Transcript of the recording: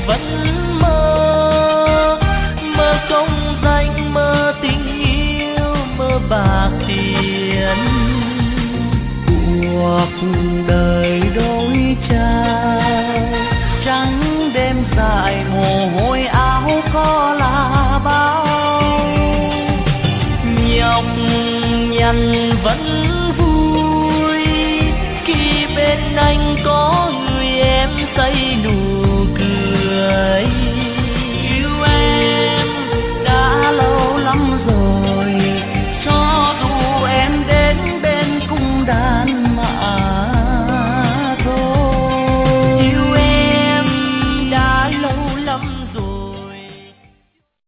vẫn mơ, mơ công danh, mơ tình yêu, mơ bạc tiền. Cuộc đời đôi trai trắng đêm dài, mồ hôi áo có là bao, nhọc nhằn vẫn vui.